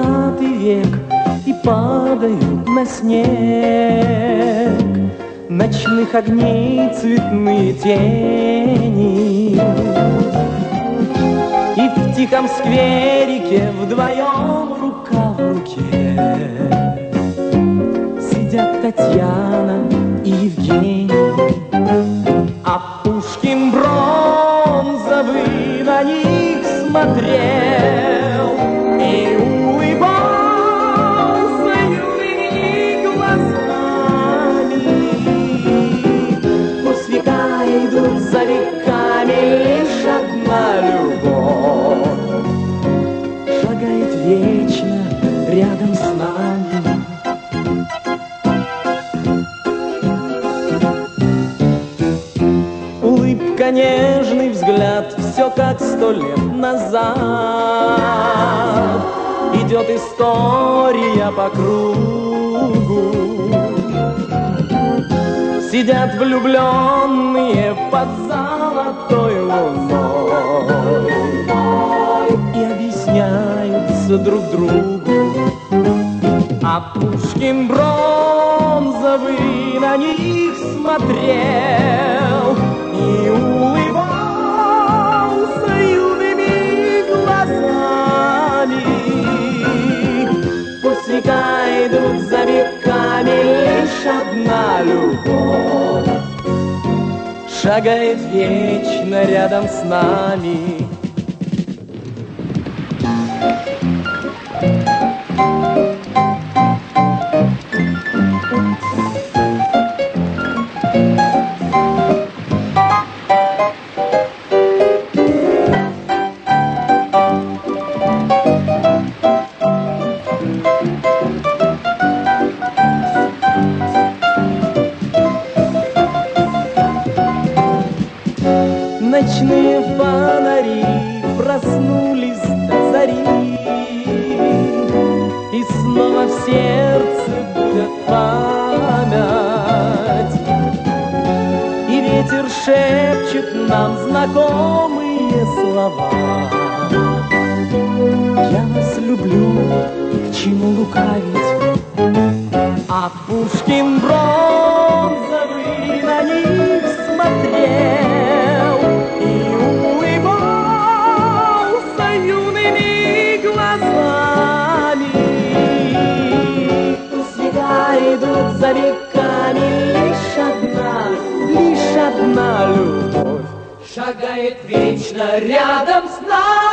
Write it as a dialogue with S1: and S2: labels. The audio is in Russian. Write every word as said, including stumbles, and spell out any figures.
S1: двадцатый век, и падают на снег ночных огней цветные тени. И в тихом скверике вдвоем рука в руке сидят Татьяна и Евгений. А Пушкин бронзовый на них смотрел и улыбался юными глазами. Пусть века идут за веками, лишь одна любовь шагает вечно рядом с нами. Улыбка, нежный взгляд, все как сто лет назад. Идет история по кругу. Сидят влюбленные под золотой луной и объясняются друг другу. А Пушкин бронзовый на них смотрел и улыбался юными глазами. Пусть века идут за веками, лишь одна любовь шагает вечно рядом с нами. Ночные фонари проснулись до зари, и снова в сердце будет память. И ветер шепчет нам знакомые слова. Я вас люблю, к чему лукавить? А Пушкин бронзовый на них смотрел и улыбался юными глазами. Пусть века идут за веками, лишь одна, лишь одна любовь шагает вечно рядом с нами.